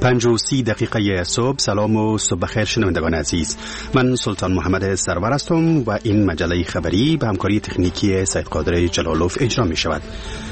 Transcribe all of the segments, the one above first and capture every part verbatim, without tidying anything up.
پنج و سی دقیقه صبح. سلام و صبح بخیر شنوندگان عزیز، من سلطان محمد سرور هستم و این مجله خبری به همکاری تکنیکی سید قادر جلالوف اجرا می شود.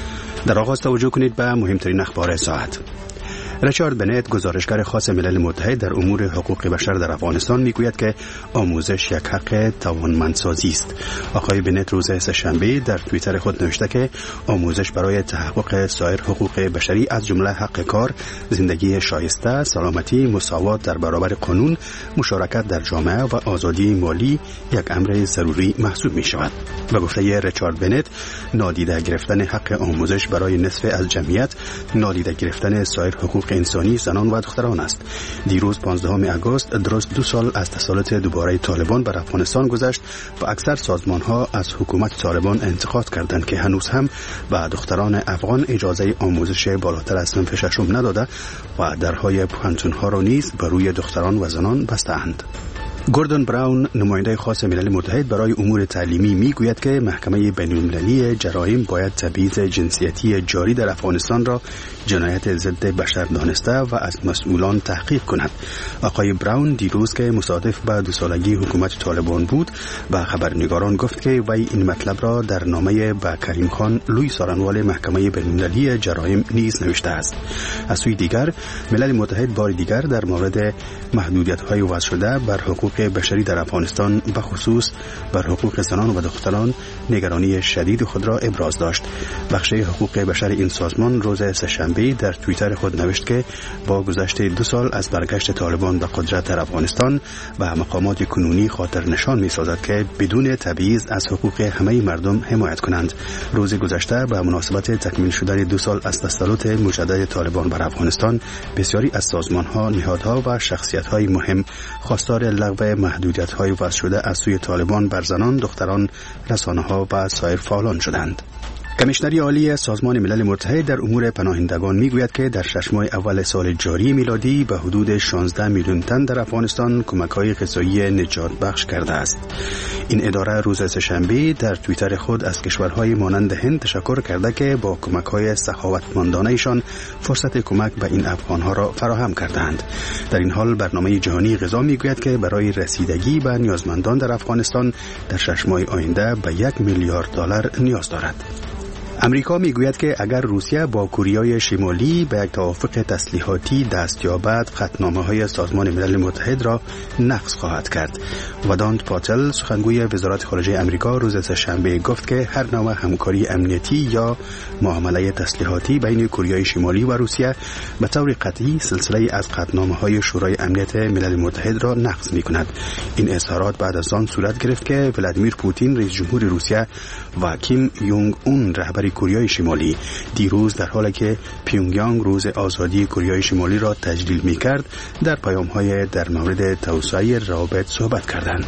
در آغاز توجه کنید به مهمترین اخبار ساعت. ریچارد بنت، گزارشگر خاص ملل متحد در امور حقوق بشر در افغانستان، میگوید که آموزش یک حق توانمندسازی است. آقای بنت روز سه‌شنبه در توییتر خود نوشته که آموزش برای تحقق سایر حقوق بشری از جمله حق کار، زندگی شایسته، سلامتی، مساوات در برابر قانون، مشارکت در جامعه و آزادی مالی یک امر ضروری محسوب می شود. به گفته ریچارد بنت، نادیده گرفتن حق آموزش برای نصف از جمعیت نادیده گرفتن سایر حقوق انسانی زنان و دختران است. دیروز پانزدهم آگوست درست دو سال از تسلط دوباره طالبان بر افغانستان گذشت و اکثر سازمان‌ها از حکومت طالبان انتقاد کردند که هنوز هم به دختران افغان اجازه آموزش بالاتر از صنف ششم نداده و درهای پوهنتون‌ها را نیز بر روی دختران و زنان بسته‌اند. گوردون براون، نماینده خاص ملل متحد برای امور تعلیمی، میگوید که محکمه بین‌المللی جرایم باید تبعیض جنسیتی جاری در افغانستان را جنایت ضد بشر دانسته و از مسئولان تحقیق کند. آقای براون دیروز که مصادف به دو سالگی حکومت طالبان بود، به خبرنگاران گفت که وی این مطلب را در نامه به کریم خان، لوی سارنوال محکمه بین‌المللی جرایم نیز نوشته است. از سوی دیگر، ملل متحد بار دیگر در مورد محدودیت‌های وضع شده بر حقوق بشری در افغانستان، به خصوص بر حقوق زنان و دختران، نگرانی شدید خود را ابراز داشت. بخش حقوق بشر این سازمان روز سه‌شنبه در توییتر خود نوشت که با گذشت دو سال از برگشت طالبان به قدرت در افغانستان و مقامات کنونی خاطر نشان می سازد که بدون تبعیض از حقوق همه مردم حمایت کنند. روز گذشته به مناسبت تکمیل شدن دو سال از تسلط مجدد طالبان بر افغانستان، بسیاری از سازمان‌ها، نهادها و شخصیت‌های مهم خواستار لغو محدودیت‌های وضع شده از سوی طالبان بر زنان، دختران، رسانه‌ها و سایر فعالان شدند. کمیشنری عالی سازمان ملل متحد در امور پناهندگان میگوید که در شش ماه اول سال جاری میلادی به حدود شانزده میلیون تن در افغانستان کمک‌های غذایی نجات بخش کرده است. این اداره روز سه‌شنبه در توییتر خود از کشورهای مانند هند تشکر کرده که با کمک‌های سخاوتمندانه‌شان فرصت کمک به این افغان‌ها را فراهم کردند. در این حال برنامه جهانی غذا میگوید که برای رسیدگی به نیازمندان در افغانستان در شش ماه آینده به یک میلیارد دلار نیاز دارد. امریکا میگوید که اگر روسیه با کره شمالی به یک توافق تسلیحاتی دست یابد، قطعنامه‌های سازمان ملل متحد را نقض خواهد کرد. ودانت پاتل، سخنگوی وزارت خارجه امریکا، روز سه‌شنبه گفت که هر نوع همکاری امنیتی یا معامله تسلیحاتی بین کره شمالی و روسیه به طور قطعی سلسله از قطعنامه‌های شورای امنیت ملل متحد را نقض می‌کند. این اظهارات بعد از آن صورت گرفت که ولادیمیر پوتین، رئیس جمهور روسیه، و کیم یونگ اون، رهبر کره شمالی، دیروز در حالی که پیونگیانگ روز آزادی کره شمالی را تجلیل می‌کرد، در پیام‌های در مورد توسعه روابط صحبت کردند.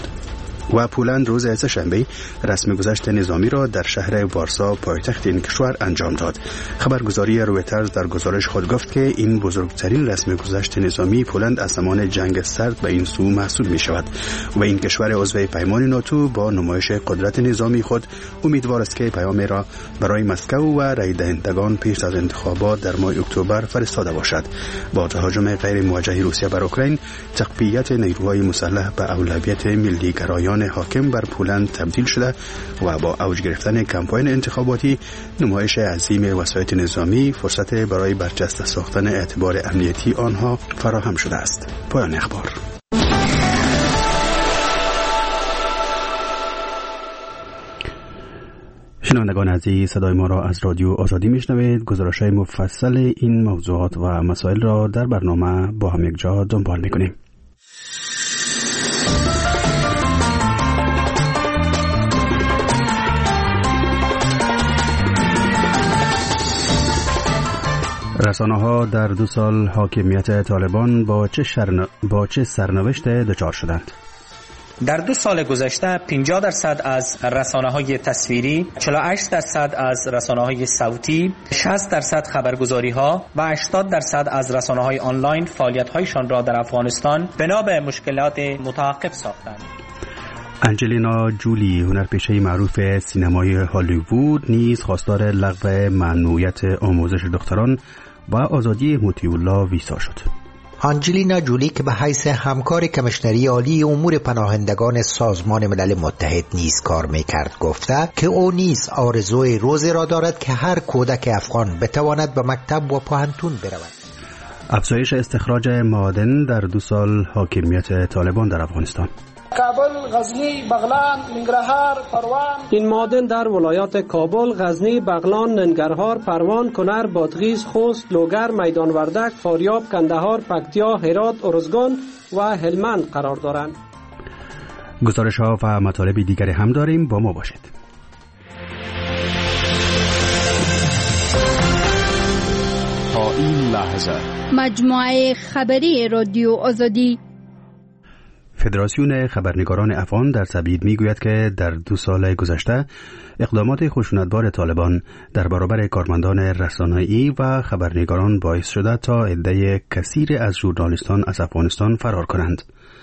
و پولند روز سه‌شنبه رسم گذشت نظامی را در شهر وارسا، پایتخت این کشور، انجام داد. خبرگزاری رویترز در گزارش خود گفت که این بزرگترین رسم گذشت نظامی پولند از زمان جنگ سرد به این سو محسوب می شود و این کشور عضو پیمان ناتو با نمایش قدرت نظامی خود امیدوار است که پیام را برای مسکو و رای دهندگان پیش از انتخابات در ماه اکتبر فرستاده باشد. با تهاجم غیر موجه روسیه بر اوکراین، تقویت نیروهای مسلح به اولویت ملی گرایان حاکم بر پولند تبدیل شده و با اوج گرفتن کمپاین انتخاباتی، نمایش عظیم وسایط نظامی فرصت برای برجسته ساختن اعتبار امنیتی آنها فراهم شده است. پایان اخبار. شنوندگان عزیز، صدای ما را از رادیو آزادی میشنوید. گزارش‌های مفصل این موضوعات و مسائل را در برنامه با هم یک جا دنبال می‌کنیم. رسانه‌ها در دو سال حاکمیت طالبان با چه, شرن... با چه سرنوشت دچار شدند؟ در دو سال گذشته پنجاه درصد از رسانه‌های تصویری، چهل و هشت درصد از رسانه‌های صوتی، شصت درصد خبرگزاری‌ها و هشتاد درصد از رسانه‌های آنلاین فعالیت‌هایشان را در افغانستان بنا به مشکلات متوقف ساختند. انجلینا جولی، هنرپیشه معروف سینمای هالیوود، نیز خواستار لغو ممنوعیت آموزش دختران و آزادی مطیع الله ویسا شد. آنجلینا جولی که به حیث همکار کمیشنری عالی امور پناهندگان سازمان ملل متحد نیز کار می‌کرد گفته که او نیز آرزوی روزی را دارد که هر کودک افغان بتواند به مکتب و پوهنتون برود. افزایش استخراج معادن در دو سال حاکمیت طالبان در افغانستان. کابل، غزنی، بغلان، ننگرهار، پروان. این معادن در ولایات کابل، غزنی، بغلان، ننگرهار، پروان، کنر، بادغیس، خوست، لوگر، میدان وردک، فاریاب، کندهار، پکتیا، هرات، ارزگان و هلمند قرار دارند. گزارش ها و مطالب دیگری هم داریم، با ما باشید. تا این لحظه مجموعه خبری رادیو آزادی. فدراسیون خبرنگاران افغان در تبعید میگوید که در دو سال گذشته اقدامات خشونتبار طالبان در برابر کارمندان رسانه‌ای و خبرنگاران باعث شده تا عده کثیر از ژورنالیستان از افغانستان فرار کنند.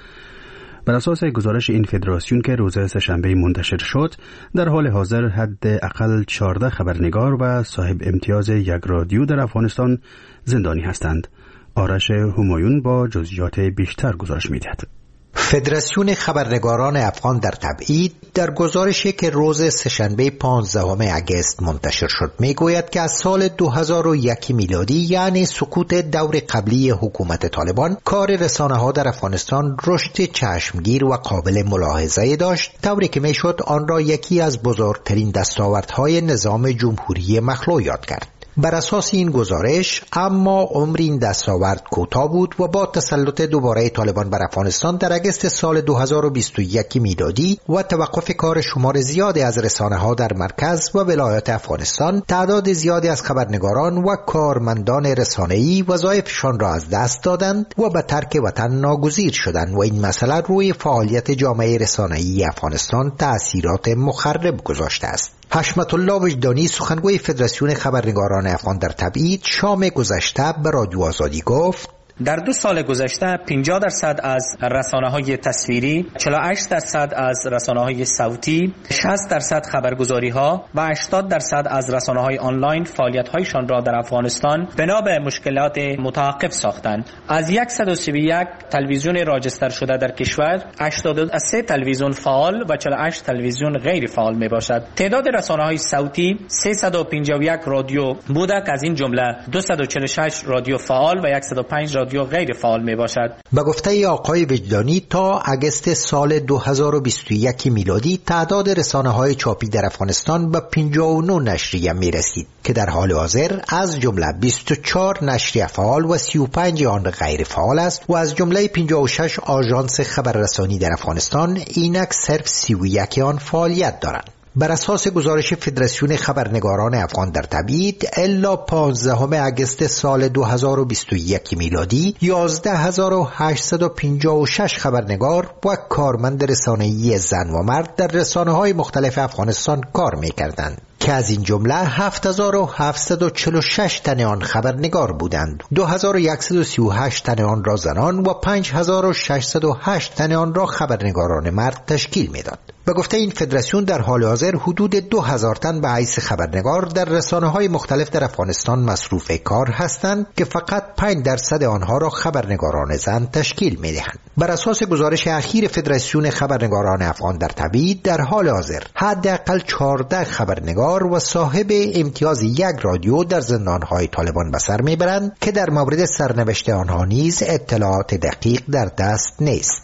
بر اساس گزارش این فدراسیون که روز سه‌شنبه منتشر شد، در حال حاضر حداقل چهارده خبرنگار و صاحب امتیاز یک رادیو در افغانستان زندانی هستند. آرش همایون با جزئیات بیشتر گزارش می‌دهد. فدراسیون خبرنگاران افغان در تبعید در گزارشی که روز سه‌شنبه پانزدهم اگست منتشر شد میگوید که از سال دو هزار و یک میلادی یعنی سقوط دور قبلی حکومت طالبان، کار رسانه‌ها در افغانستان رشد چشمگیر و قابل ملاحظه داشت، طوری که میشد آن را یکی از بزرگترین دستاوردهای نظام جمهوری مخلوع یاد کرد. بر اساس این گزارش اما عمر این دستاورد کوتاه بود و با تسلط دوباره طالبان بر افغانستان در اگست سال دو هزار و بیست و یک میلادی و توقف کار شمار زیادی از رسانه‌ها در مرکز و ولایات افغانستان، تعداد زیادی از خبرنگاران و کارمندان رسانه‌ای وظایفشان را از دست دادند و به ترک وطن ناگزیر شدند و این مسئله روی فعالیت جامعه رسانه‌ای افغانستان تأثیرات مخرب گذاشته است. حشمت الله وجدانی، سخنگوی فدراسیون خبرنگاران افغان در تبعید، شام گذشته به رادیو آزادی گفت: در دو سال گذشته پنجاه درصد از رسانه‌های تصویری، چهل و هشت درصد از رسانه‌های صوتی، شصت درصد خبرگزاری‌ها و هشتاد درصد از رسانه‌های آنلاین فعالیت‌هایشان را در افغانستان بنا به مشکلات متوقف ساختند. از صد و سی و یک تلویزیون راجستر شده در کشور، هشتاد و سه تلویزیون فعال و چهل و هشت تلویزیون غیر فعال میباشد. تعداد رسانه‌های صوتی سیصد و پنجاه و یک رادیو بوده که از این جمله دویست و چهل و شش رادیو فعال و صد و پنج رادیو غیر فعال می باشد. به گفته آقای وجدانی تا اگست سال دو هزار و بیست و یک میلادی تعداد رسانه‌های چاپی در افغانستان به پنجاه و نه نشریه می رسید که در حال حاضر از جمله بیست و چهار نشریه فعال و سی و پنج آن غیر فعال است و از جمله پنجاه و شش آژانس خبررسانی در افغانستان اینک صرف سی و یک آن فعالیت دارند. بر اساس گزارش فدراسیون خبرنگاران افغان در تبعید، الا پانزدهم اگست سال دو هزار و بیست و یک میلادی یازده هزار و هشتصد و پنجاه و شش خبرنگار و کارمند رسانه‌ای زن و مرد در رسانه‌های مختلف افغانستان کار می‌کردند که از این جمله هفت هزار و هفتصد و چهل و شش تن آن خبرنگار بودند، دو هزار و صد و سی و هشت تن آن را زنان و پنج هزار و ششصد و هشت تن آن را خبرنگاران مرد تشکیل می‌داد. به گفته این فدراسیون در حال حاضر حدود دو هزار تن به حیث خبرنگار در رسانه‌های مختلف در افغانستان مصروف کار هستند که فقط پنج درصد آنها را خبرنگاران زن تشکیل می‌دهند. بر اساس گزارش اخیر فدراسیون خبرنگاران افغان در تبعید، در حال حاضر حداقل چهارده خبرنگار و صاحب امتیاز یک رادیو در زندان‌های طالبان به سر می‌برند که در مورد سرنوشت آنها نیز اطلاعات دقیق در دست نیست.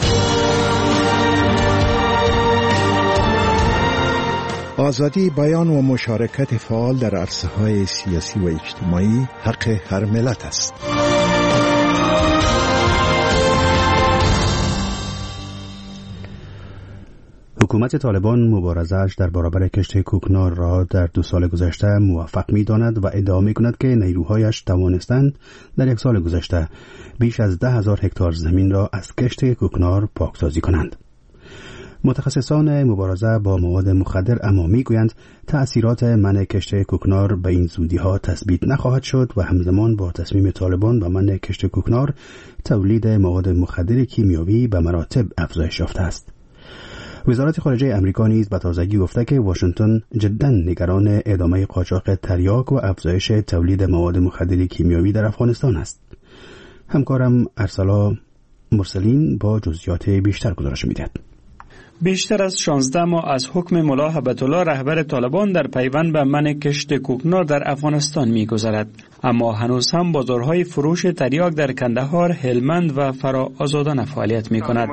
آزادی بیان و مشارکت فعال در عرصه‌های سیاسی و اجتماعی حق هر ملت است. حکومت طالبان مبارزه‌اش در برابر کشت کوکنار را در دو سال گذشته موفق می‌داند و ادعا می‌کند که نیروهایش توانستند در یک سال گذشته بیش از ده هزار هکتار زمین را از کشت کوکنار پاکسازی کنند. متخصصان مبارزه با مواد مخدر اما میگویند تأثیرات منع کشت کوکنار به این زودی‌ها تثبیت نخواهد شد و همزمان با تصمیم طالبان به منع کشت کوکنار، تولید مواد مخدر کیمیاوی به مراتب افزایش یافته است. وزارت خارجه امریکا نیز به تازگی گفته که واشنگتن جداً نگران ادامه قاچاق تریاک و افزایش تولید مواد مخدر کیمیاوی در افغانستان است. همکارم ارسلا مرسلین با جزئیات بیشتر گزارش می‌دهد. بیشتر از شانزده ماه از حکم ملا هبت‌الله رهبر طالبان در پیوند به منع کشت کوکنار در افغانستان می‌گذرد، اما هنوز هم بازارهای فروش تریاک در کندهار، هلمند و فرا آزادانه فعالیت می‌کند.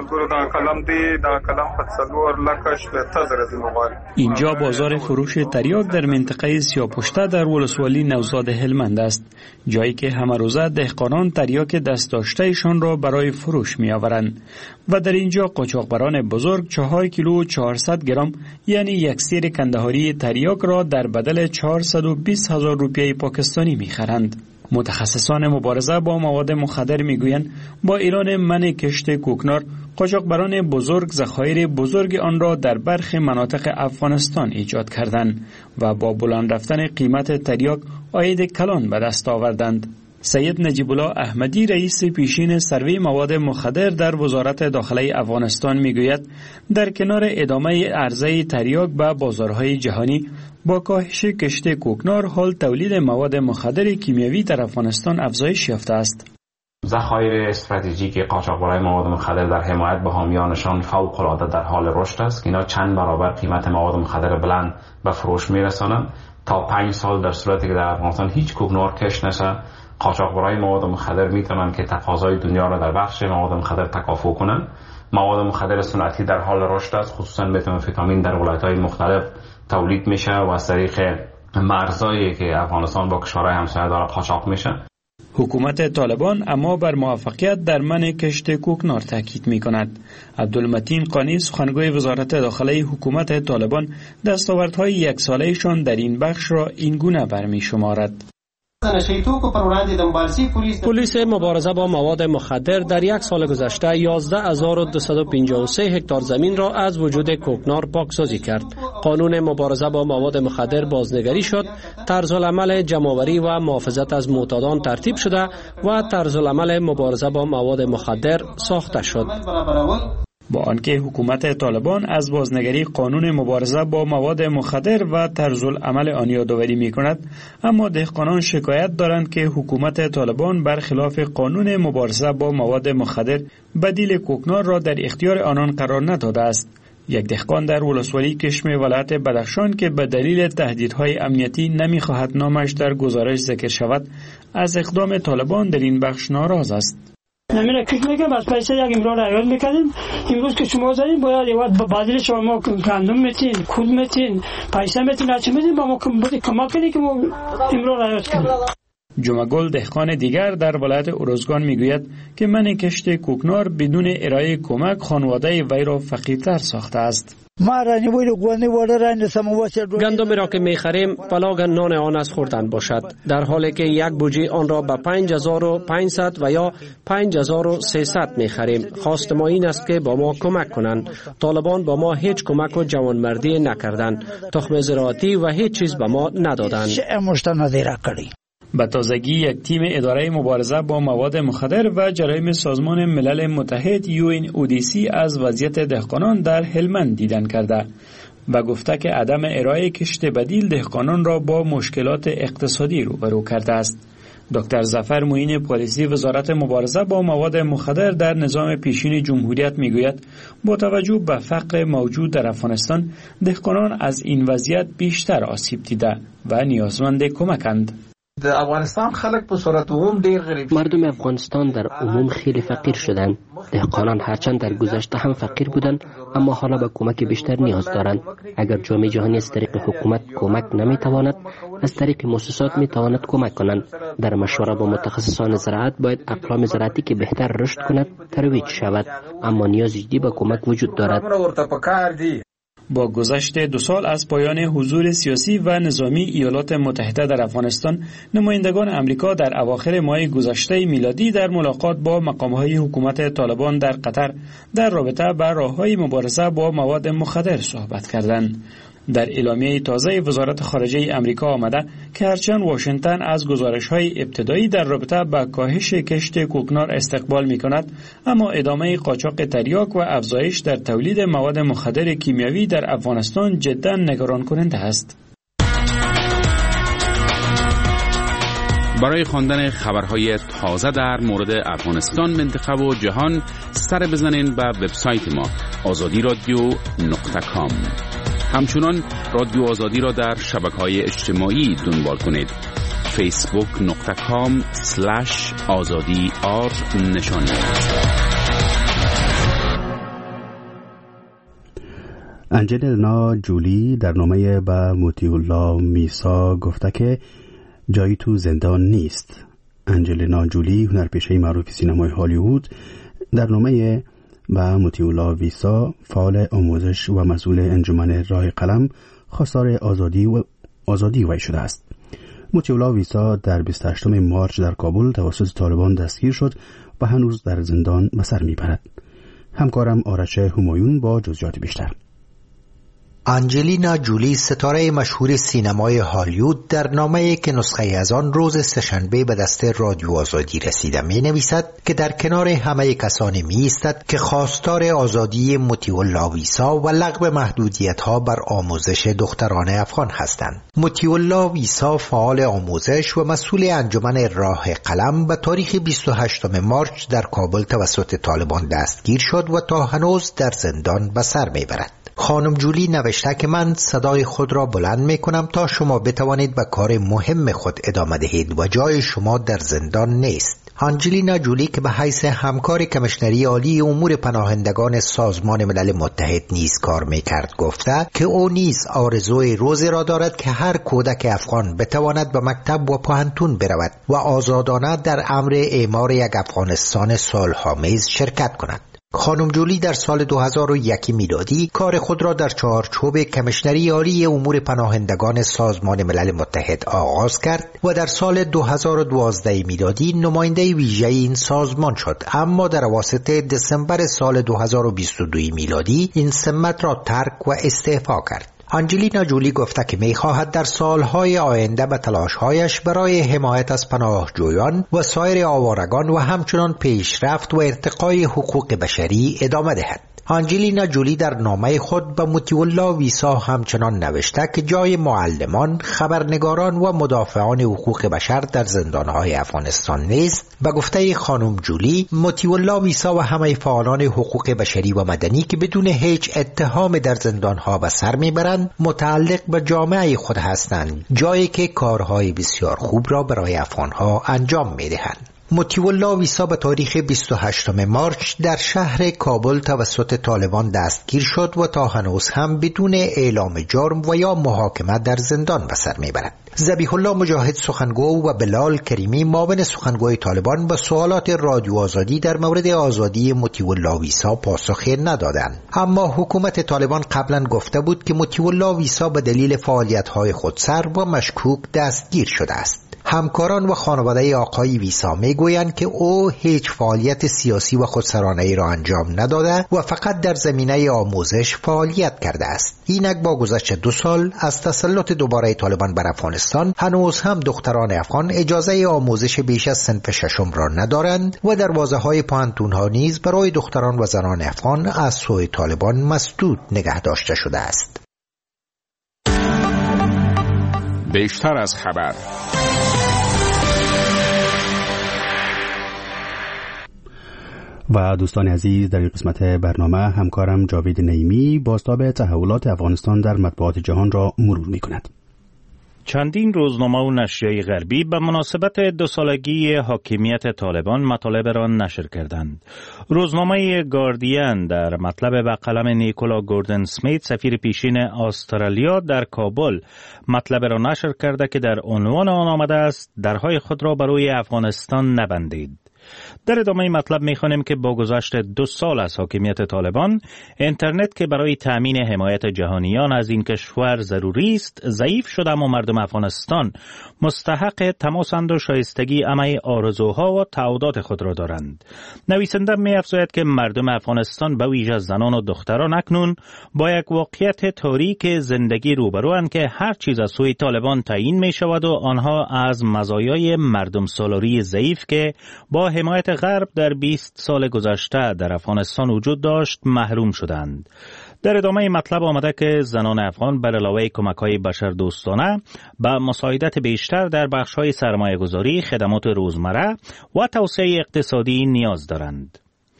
اینجا بازار فروش تریاک در منطقه سیاپشته در ولسوالی نوزاد هلمند است، جایی که همه روزه دهقانان تریاک دست داشتهشان را برای فروش می‌آورند و در اینجا قاچاقبران بزرگ چهار کیلو و چهارصد گرم یعنی یک سیر کندهاری تریاک را در بدل چهارصد و بیست هزار روپیه پاکستانی می‌خرند. متخصصان مبارزه با مواد مخدر میگویند با اعلان منع کشت کوکنار، قاچاقبران بزرگ ذخایر بزرگ آن را در برخی مناطق افغانستان ایجاد کردند و با بلند رفتن قیمت تریاک عاید کلان به دست آوردند. سید نجیب الله احمدی رئیس پیشین سروی مواد مخدر در وزارت داخله افغانستان میگوید در کنار ادامه عرضه تریاک به بازارهای جهانی، با کاهش کشت کوکنار حال تولید مواد مخدر کیمیاوی در افغانستان افزایش یافته است. ذخایر استراتژیک قاچاقبرای مواد مخدر در حمایت به حامیانشان فوق‌العاده در حال رشد است که اینا چند برابر قیمت مواد مخدر بلند به فروش میرسانند. تا پنج سال در صورتی که در افغانستان هیچ کوکنار کشت نشه، قاچاقبرای مواد مخدر میتونن که تقاضای دنیا را در بخش مواد مخدر تکافؤ کنند. مواد مخدر سنتی در حال رشد است، خصوصا متامفتامین در ولایت‌های مختلف تولید میشه و از طریق مرزایی که افغانستان با کشورهای همسایه داره قاچاق میشه. حکومت طالبان اما بر موفقیت در منع کشت کوکنار تاکید میکند. عبدالمتین قانی سخنگوی وزارت داخله حکومت طالبان دستاوردهای یک سالهشان در این بخش را این گونه برمی شمارد. پلیس مبارزه با مواد مخدر در یک سال گذشته یازده هزار و دویست و پنجاه و سه هکتار زمین را از وجود کوکنار پاکسازی کرد. قانون مبارزه با مواد مخدر بازنگری شد، طرزالعمل جمع‌آوری و محافظت از معتادان ترتیب شده و طرزالعمل مبارزه با مواد مخدر ساخته شد. با آنکه حکومت طالبان از بازنگری قانون مبارزه با مواد مخدر و طرزالعمل آن یادآوری می‌کند، اما دهقانان شکایت دارند که حکومت طالبان برخلاف قانون مبارزه با مواد مخدر بدیل کوکنار را در اختیار آنان قرار نداده است. یک دهقان در ولسوالی کشم ولایت بدخشان که به دلیل تهدیدهای امنیتی نمی‌خواهد نامش در گزارش ذکر شود، از اقدام طالبان در این بخش ناراض است. نمیره کیک میکنم از پیسه یک امرار عیال میکنیم. امروز که شما زدین باید یه وقت بدل شما گندم میتین، کود میتین، پیسه میتین، هرچی میتین با ما کمک کنید که ما امرار عیال کنیم. جمعگل دهقان دیگر در ولایت ارزگان میگوید که منع کشت کوکنار بدون ارائه کمک خانواده وی را فقیرتر ساخته است. گندمی را که میخریم بلاگ نان آن از خوردن باشد، در حالی که یک بوجی آن را به پنج هزار و پانصد و یا پنج هزار و سیصد میخریم. خواست ما این است که با ما کمک کنند. طالبان با ما هیچ کمک و جوانمردی نکردند، تخم زراعتی و هیچ چیز به ما ندادند. به تازگی یک تیم اداره مبارزه با مواد مخدر و جرایم سازمان ملل متحد یو ان او دی سی از وضعیت دهقانان در هلمند دیدن کرده و گفته که عدم ارائه کشت بدیل دهقانان را با مشکلات اقتصادی روبرو کرده است. دکتر ظفر معین پالیسی وزارت مبارزه با مواد مخدر در نظام پیشین جمهوریت میگوید با توجه به فقر موجود در افغانستان، دهقانان از این وضعیت بیشتر آسیب دیده و نیازمند کمکند. افغانستان خلق په صورت عموم ډیر غریب. مردم افغانستان در عموم خیلی فقیر شدند. دهقانان هرچند در گذشته هم فقیر بودند، اما حالا به کمک بیشتر نیاز دارند. اگر جامعه جهانی از طریق حکومت کمک نمیتواند، از طریق مؤسسات میتواند کمک کنند. در مشوره با متخصصان زراعت باید اقلام زراعتی که بهتر رشد کند ترویج شود، اما نیاز جدی به کمک وجود دارد. با گذشت دو سال از پایان حضور سیاسی و نظامی ایالات متحده در افغانستان، نمایندگان امریکا در اواخر ماه گذشته میلادی در ملاقات با مقام‌های حکومت طالبان در قطر در رابطه با راه‌های مبارزه با مواد مخدر صحبت کردند. در اعلامیه تازه وزارت خارجه امریکا آمده که هرچند واشنگتن از گزارش‌های ابتدایی در رابطه با کاهش کشت کوکنار استقبال می‌کند، اما ادامه قاچاق تریاک و افزایش در تولید مواد مخدر کیمیاوی در افغانستان جداً نگران کننده است. برای خواندن خبرهای تازه در مورد افغانستان، منطقه و جهان سر بزنین به وبسایت ما آزادی رادیو نقطه کام. همچنان رادیو آزادی را در شبکه‌های اجتماعی دنبال کنید. فیسبوک نقطه کام سلش آزادی آر نشان دهید. انجلینا جولی در نامه به مطیع الله میسا گفته که جایی تو زندان نیست. انجلینا جولی، هنرپیشه معروف سینمای هالیوود، در نامه به مطیع الله ویسا، فعال آموزش و مسئول انجمن راه قلم، خواستار آزادی و آزادی وی شده است. مطیع الله ویسا در بیست و هشتم مارچ در کابل توسط طالبان دستگیر شد و هنوز در زندان به سر میبرد. همکارم آرش همایون با جزئیات بیشتر. انجلینا جولی، ستاره مشهور سینمای هالیوود، در نامه‌ای که نسخه از آن روز سه‌شنبه به دست رادیو آزادی رسیده می نویسد که در کنار همه کسانی می ایستد که خواستار آزادی مطیع الله ویسا و لغو محدودیت‌ها بر آموزش دختران افغان هستند. مطیع الله ویسا، فعال آموزش و مسئول انجمن راه قلم، به تاریخ بیست و هشتم مارچ در کابل توسط طالبان دستگیر شد و تا هنوز در زندان به سر می برد. خانم جولی نوشته که من صدای خود را بلند می کنم تا شما بتوانید به کار مهم خود ادامه دهید و جای شما در زندان نیست. انجلینا جولی که به حیث همکار کمیشنری عالی امور پناهندگان سازمان ملل متحد نیز کار می کرد گفته که او نیز آرزوی روزی را دارد که هر کودک افغان بتواند به مکتب و پوهنتون برود و آزادانه در امر اعمار یک افغانستان صلح‌آمیز شرکت کند. خانم جولی در سال دو هزار و یک میلادی کار خود را در چارچوب کمیشنری عالی امور پناهندگان سازمان ملل متحد آغاز کرد و در سال دو هزار و دوازده میلادی نماینده ویژه این سازمان شد، اما در اواسط دسامبر سال دو هزار و بیست و دو میلادی این سمت را ترک و استعفا کرد. انجلینا جولی گفته که می‌خواهد در سالهای آینده به تلاش‌هایش برای حمایت از پناهجویان و سایر آوارگان و همچنان پیشرفت و ارتقای حقوق بشری ادامه دهد. انجلینا جولی در نامه خود به مطیع الله ویسا همچنان نوشته که جای معلمان، خبرنگاران و مدافعان حقوق بشر در زندانهای افغانستان نیست. به گفته خانم جولی، مطیع الله ویسا و همه فعالان حقوق بشری و مدنی که بدون هیچ اتهام در زندانها به سر میبرند متعلق به جامعه خود هستند، جایی که کارهای بسیار خوب را برای افغانها انجام میدهند. مطیع الله ویسا به تاریخ بیست و هشتم مارچ در شهر کابل توسط طالبان دستگیر شد و تا هنوز هم بدون اعلام جرم و یا محاکمه در زندان به سر میبرد. ذبیح الله مجاهد سخنگو و بلال کریمی معاون سخنگوی طالبان به سوالات رادیو آزادی در مورد آزادی مطیع الله ویسا پاسخی ندادند، اما حکومت طالبان قبلا گفته بود که مطیع الله ویسا به دلیل فعالیت‌های خودسر و مشکوک دستگیر شده است. همکاران و خانواده آقای ویسا میگویند که او هیچ فعالیت سیاسی و خودسرانه‌ای را انجام نداده و فقط در زمینه آموزش فعالیت کرده است. اینک با گذشت دو سال از تسلط دوباره طالبان بر افغانستان، هنوز هم دختران افغان اجازه آموزش بیش از صنف ششم را ندارند و دروازه‌های پوهنتون‌ها نیز برای دختران و زنان افغان از سوی طالبان مسدود نگه داشته شده است. بیشتر از خبر. و دوستان عزیز، در این قسمت برنامه همکارم جاوید نعیمی بازتاب تحولات افغانستان در مطبوعات جهان را مرور می کند. چندین روزنامه و نشریه غربی به مناسبت دو سالگی حاکمیت طالبان مطالب را نشر کردند. روزنامه گاردین در مطلب به قلم نیکولا گوردن سمیت، سفیر پیشین استرالیا در کابل، مطلب را نشر کرده که در عنوان آن آمده است درهای خود را برای افغانستان نبندید. در ادامه مطلب می‌خوانیم که با گذشت دو سال از حاکمیت طالبان، اینترنت که برای تامین حمایت جهانیان از این کشور ضروری است، ضعیف شده، اما مردم افغانستان مستحق تماسند و شایستگی همه آرزوها و تعهدات خود را دارند. نویسنده می‌افزاید که مردم افغانستان به ویژه زنان و دختران اکنون با یک واقعیت تاریک زندگی روبروند که هر چیز از سوی طالبان تعیین می‌شود و آنها از مزایای مردم سالاری ضعیف که با حمایت غرب در بیست سال گذشته در افغانستان وجود داشت محروم شدند. در ادامه مطلب آمده که زنان افغان بر علاوه کمک‌های بشردوستانه به مساعدت بیشتر در بخش‌های سرمایه‌گذاری، خدمات روزمره و توسعه اقتصادی نیاز دارند.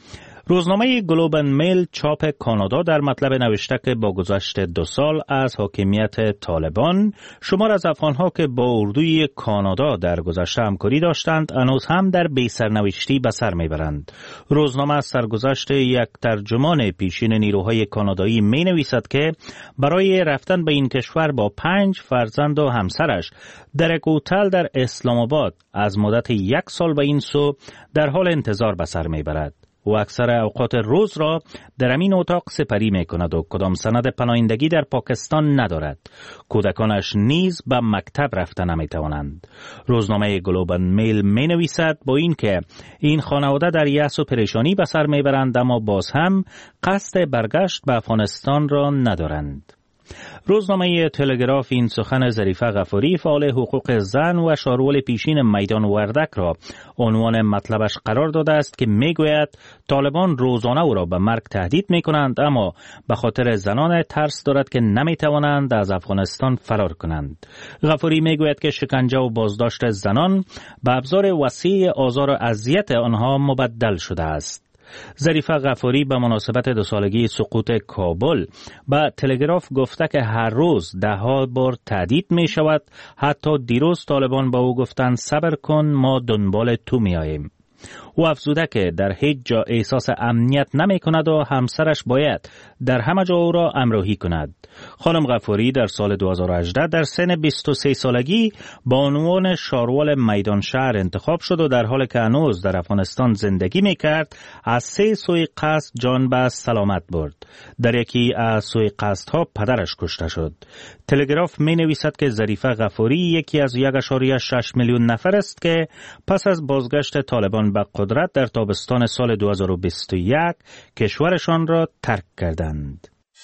روزنامه گلوب اند میل چاپ کانادا در مطلب نوشته که با گذشت دو سال از حاکمیت طالبان، شمار از افغانها که با اردوی کانادا در گذشته همکاری داشتند هنوز هم در بی‌سرنوشتی به سر میبرند. روزنامه از سرگذشت یک ترجمان پیشین نیروهای کانادایی می نویسد که برای رفتن به این کشور با پنج فرزند و همسرش در یک هتل در اسلام آباد از مدت یک سال به این سو در حال انتظار به سر میبرد و اکثر اوقات روز را در امین اتاق سپری می کند و کدام سند پناهندگی در پاکستان ندارد. کودکانش نیز به مکتب رفته نمی توانند. روزنامه گلوب اند میل می نویسد با این که این خانواده در یأس و پریشانی به سر می برند اما باز هم قصد برگشت به افغانستان را ندارند. روزنامه تلگراف این سخن ظریفه غفاری، فعال حقوق زن و شارول پیشین میدان وردک را عنوان مطلبش قرار داده است که میگوید طالبان روزانه او را به مرگ تهدید می کنند اما به خاطر زنان ترس دارد که نمی توانند از افغانستان فرار کنند. غفاری میگوید که شکنجه و بازداشت زنان به ابزار وسیع آزار و اذیت آنها مبدل شده است. ظریفه غفاری به مناسبت دو سالگی سقوط کابل به تلگراف گفته که هر روز ده ها بار تهدید می شود. حتی دیروز طالبان با او گفتند صبر کن ما دنبال تو می آییم. او افزوده که در هیچ جا احساس امنیت نمی کند و همسرش باید در همه جا او را همراهی کند. خانم غفاری در سال دو هزار و هجده در سن بیست و سه سالگی با عنوان شاروال میدان شهر انتخاب شد و در حال که هنوز در افغانستان زندگی می کرد از سه سوی قصد جان به سلامت برد. در یکی از سوی قصدها پدرش کشته شد. تلگراف می نویسد که ظریفه غفاری یکی از یک ممیز شش میلیون نفر است که پس از بازگشت طالبان به قدرت در تابستان سال دو هزار و بیست و یک کشورشان را ترک کردند.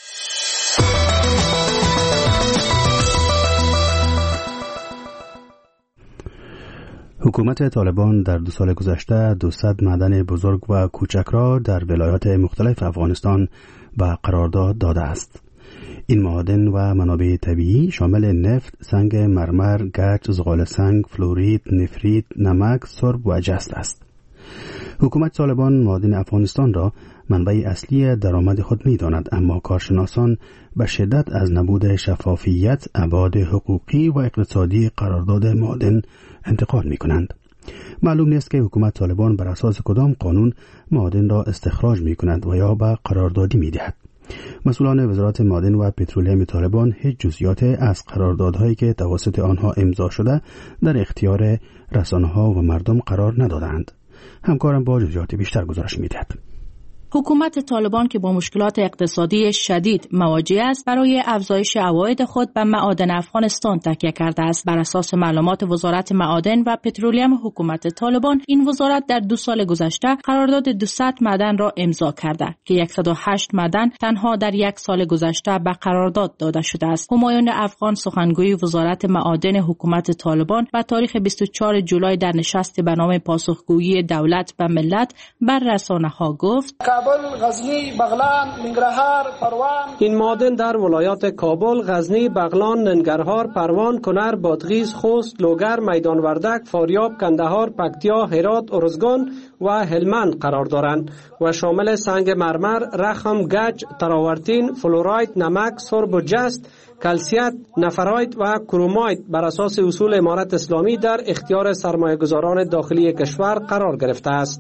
حکومت طالبان در دو سال گذشته دویست معدن بزرگ و کوچک را در ولایات مختلف افغانستان به قرارداد داده است. این معادن و منابع طبیعی شامل نفت، سنگ مرمر، گچ، زغال سنگ، فلورید، نفریت، نمک، سرب و جست است. حکومت طالبان معادن افغانستان را منبع اصلی درآمد خود می داند، اما کارشناسان به شدت از نبود شفافیت، ابعاد حقوقی و اقتصادی قرارداد معادن انتقاد می کنند. معلوم نیست که حکومت طالبان بر اساس کدام قانون معادن را استخراج می کند و یا به قراردادی می دهد. مسئولان وزارت معادن و پترولیم طالبان هیچ جزئیات از قراردادهایی که توسط آنها امضا شده در اختیار رسانه‌ها و مردم قرار ندادند. همکارم با جزئیات بیشتر گزارش می‌دهد. حکومت طالبان که با مشکلات اقتصادی شدید مواجه است، برای افزایش عواید خود به معادن افغانستان تکیه کرده است. بر اساس معلومات وزارت معادن و پترولیم حکومت طالبان، این وزارت در دو سال گذشته قرارداد دویست معدن را امضا کرده که صد و هشت معدن تنها در یک سال گذشته به قرارداد داده شده است. همایون افغان، سخنگوی وزارت معادن حکومت طالبان، به تاریخ بیست و چهارم جولای در نشست به نام پاسخگویی دولت به ملت بر رسانه‌ها گفت: کابل، غزنی، بغلان، ننگرهار، پروان. این معادن در ولایات کابل، غزنی، بغلان، ننگرهار، پروان، کنر، بادغیس، خوست، لوگر، میدان وردک، فاریاب، کندهار، پکتیا، هرات، ارزگان و هلمند قرار دارند و شامل سنگ مرمر، رخم، گچ، تراورتین، فلوراید، نمک، سرب و جست، کلسیت، نفراید و کروماید بر اساس اصول امارت اسلامی در اختیار سرمایه‌گذاران داخلی کشور قرار گرفته است.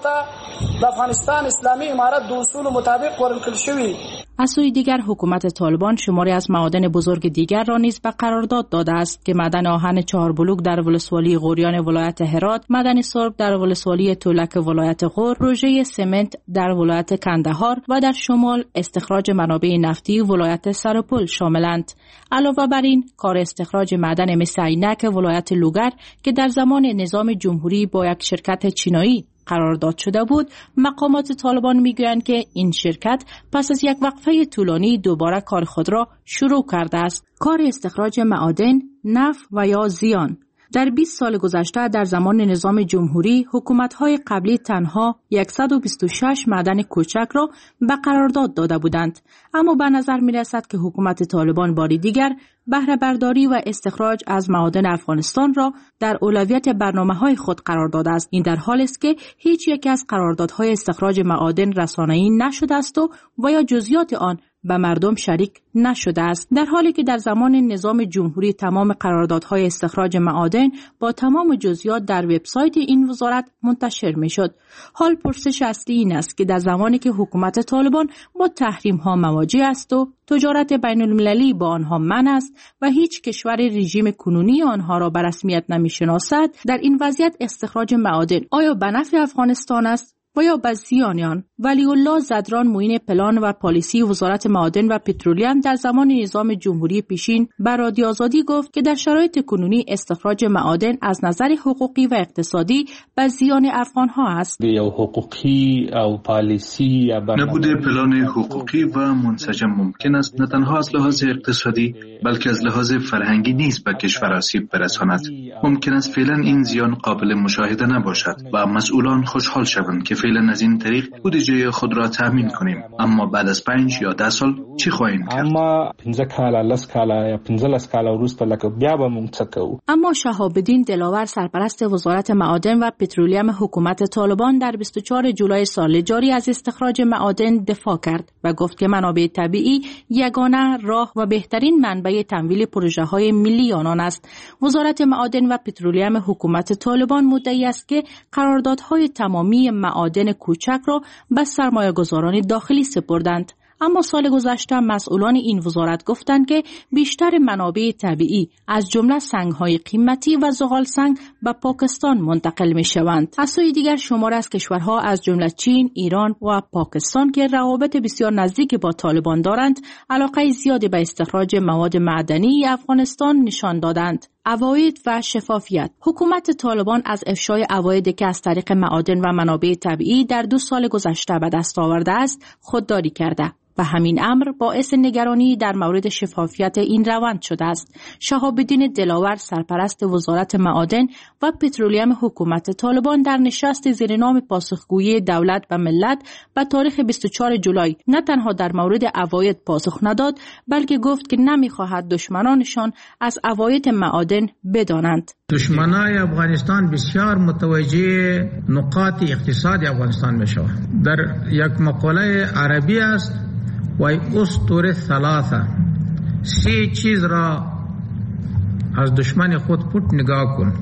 افغانستان اسلامی امارت دو اصول مطابق ورکړل شوی. از سوی دیگر حکومت طالبان شماری از معادن بزرگ دیگر را نیز به قرارداد داده است که معدن آهن چهار بلوک در ولسوالی غوریان ولایت هرات، معدن سرب در ولسوالی تولک ولایت غور، پروژه سمنت در ولایت کندهار و در شمال استخراج منابع نفتی ولایت سرپل شاملند. علاوه بر این، کار استخراج معدن مس عینک ولایت لوگر که در زمان نظام جمهوری با یک شرکت چینایی قرارداد شده بود، مقامات طالبان میگویند که این شرکت پس از یک وقفه طولانی دوباره کار خود را شروع کرده است. کار استخراج معادن، نفت و یا زیان در بیست سال گذشته در زمان نظام جمهوری حکومت‌های قبلی تنها صد و بیست و شش معدن کوچک را به قرارداد داده بودند، اما به نظر می‌رسد که حکومت طالبان باری دیگر بهره برداری و استخراج از معادن افغانستان را در اولویت برنامه‌های خود قرار داده است. این در حالی است که هیچ یک از قراردادهای استخراج معادن رسانه‌ای نشده است و و یا جزئیات آن به مردم شریک نشده است، در حالی که در زمان نظام جمهوری تمام قراردادهای استخراج معادن با تمام جزئیات در وبسایت این وزارت منتشر میشد. حال پرسش اصلی این است که در زمانی که حکومت طالبان با تحریم ها مواجه است و تجارت بین المللی با آنها منع است و هیچ کشور رژیم کنونی آنها را به رسمیت نمیشناسد، در این وضعیت استخراج معادن آیا به نفع افغانستان است و یا به زیان آن؟ ولی الله زدران، معین پلان و پالیسی وزارت معادن و پترولیم در زمان نظام جمهوری پیشین بر رادیو آزادی گفت که در شرایط کنونی استخراج معادن از نظر حقوقی و اقتصادی به زیان افغان ها است. یا حقوقی او پالیسی نبوده پلان حقوقی و منسجم ممکن است نه تنها از لحاظ اقتصادی بلکه از لحاظ فرهنگی نیز به کشور آسیب برساند. ممکن است فعلا این زیان قابل مشاهده نباشد و مسئولان خوشحال شوند که فعلا از این طریق بودجه خود را تامین کنیم، اما بعد از پنج یا ده سال چی خواهیم کرد؟ اما پنځه کاله لس کاله یا پنځلس کاله وروسته لکه بیا به موږ څه کوو. اما شهاب الدین دلاور، سرپرست وزارت معادن و پترولیم حکومت طالبان، در بیست و چهارم جولای سال جاری از استخراج معادن دفاع کرد و گفت که منابع طبیعی یگانه راه و بهترین منبع تمویل پروژه های ملی آنان است. وزارت معادن و پترولیم حکومت طالبان مدعی است که قراردادهای تمامی معادن کوچک را به سرمایه‌گذاران داخلی سپردند. اما سال گذشته مسئولان این وزارت گفتند که بیشتر منابع طبیعی از جمله سنگ‌های قیمتی و زغال سنگ به پاکستان منتقل می‌شوند. از سوی دیگر شمار از کشورها از جمله چین، ایران و پاکستان که روابط بسیار نزدیک با طالبان دارند، علاقه زیادی به استخراج مواد معدنی افغانستان نشان دادند. عواید و شفافیت. حکومت طالبان از افشای عوایدی که از طریق معادن و منابع طبیعی در دو سال گذشته به دست آورده است خودداری کرده و همین امر باعث نگرانی در مورد شفافیت این روند شده است. شهاب الدین دلاور، سرپرست وزارت معادن و پترولیم حکومت طالبان، در نشست زیر نام پاسخگویی دولت و ملت به تاریخ بیست و چهارم جولای نه تنها در مورد عواید پاسخ نداد، بلکه گفت که نمی‌خواهد دشمنانشان از عواید معادن بدانند. دشمنای افغانستان بسیار متوجه نقاط اقتصادی افغانستان میشوند. در یک مقاله عربی است و اسطوره ثلاثه، سه چیز را از دشمن خود پوت نگاه کن: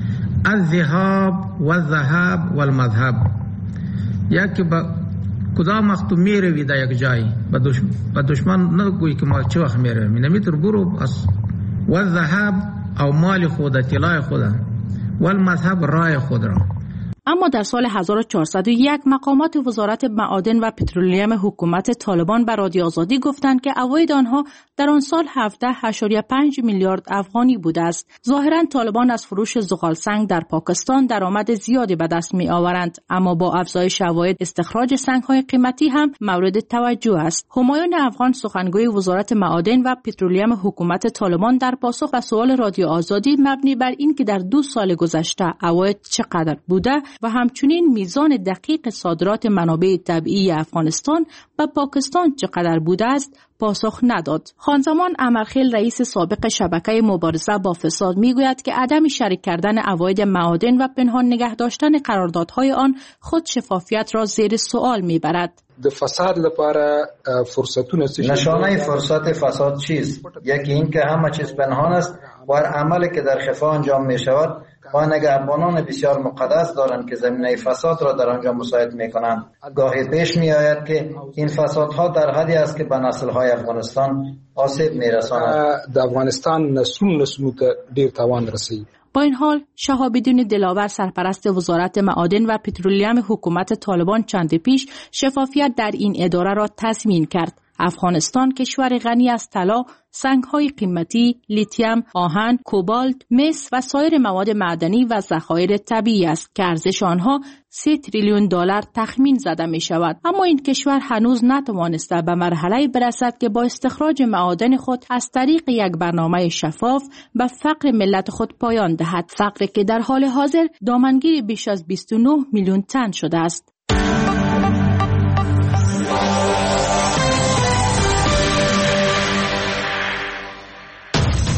الذهاب والذهاب والمذهب. یکی با کدام وقت می روی در یک جایی با دشمن, با دشمن نگویی که ما چه وقت می رویم، نمیتر برو از والذهاب او مال خود، طلای خود، والمذهب رای خود را. اما در سال هزار و چهارصد و یک مقامات وزارت معادن و پترولیم حکومت طالبان به رادیو آزادی گفتند که عواید آنها در آن سال هفده ممیز پنج میلیارد افغانی بوده است. ظاهرا طالبان از فروش زغال سنگ در پاکستان درآمد زیادی به دست می آورند، اما با افزایش عواید استخراج سنگ های قیمتی هم مورد توجه است. همایون افغان، سخنگوی وزارت معادن و پترولیم حکومت طالبان، در پاسخ به سوال رادیو آزادی مبنی بر اینکه در دو سال گذشته عواید چقدر بوده و همچنین میزان دقیق صادرات منابع طبیعی افغانستان به پاکستان چقدر بوده است پاسخ نداد. خانزمان امرخیل، رئیس سابق شبکه مبارزه با فساد، میگوید که عدم شریک کردن عواید معادن و پنهان نگه داشتن قراردادهای آن خود شفافیت را زیر سوال میبرد. د فساد لپاره فرصتونه نشانه فرصت فساد چیست؟ یکی این که همه چیز پنهان است و هر عملی که در خفا انجام می شود و نگهبانان بسیار مقدس دارند که زمینه فساد را در آنجا مساعد می کنند. گاهی پیش می آید که این فسادها در حدی است که به نسل‌های افغانستان آسیب می رساند. د افغانستان نسلون نسلون ته ډیر تاوان رسید. با این حال شهاب الدین دلاور، سرپرست وزارت معادن و پترولیم حکومت طالبان، چند پیش شفافیت در این اداره را تضمین کرد. افغانستان کشور غنی از طلا، سنگ‌های قیمتی، لیتیم، آهن، کوبالت، مس و سایر مواد معدنی و ذخایر طبیعی است که ارزش آنها سه تریلیون دلار تخمین زده می شود. اما این کشور هنوز نتوانسته به مرحله برسد که با استخراج معادن خود از طریق یک برنامه شفاف به فقر ملت خود پایان دهد. فقری که در حال حاضر دامنگیر بیش از بیست و نه میلیون تن شده است.